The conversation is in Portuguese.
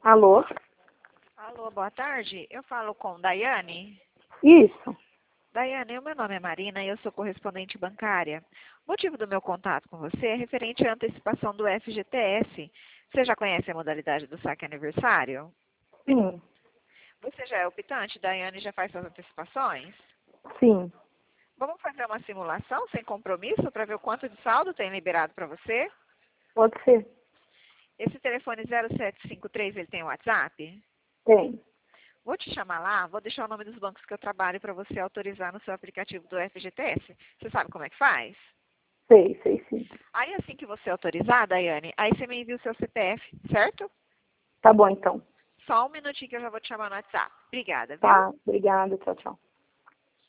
Alô? Alô, boa tarde. Eu falo com Daiane. Isso. Daiane, o meu nome é Marina e eu sou correspondente bancária. O motivo do meu contato com você é referente à antecipação do FGTS. Você já conhece a modalidade do saque aniversário? Sim. Você já é optante, Daiane, e já faz suas antecipações? Sim. Vamos fazer uma simulação sem compromisso para ver o quanto de saldo tem liberado para você? Pode ser. Esse telefone 0753, ele tem WhatsApp? Tem. Vou te chamar lá, vou deixar o nome dos bancos que eu trabalho para você autorizar no seu aplicativo do FGTS. Você sabe como é que faz? Sei sim. Aí assim que você autorizar, Daiane, aí você me envia o seu CPF, certo? Tá bom, então. Só um minutinho que eu já vou te chamar no WhatsApp. Obrigada, viu? Tá. Obrigada. Tchau, tchau.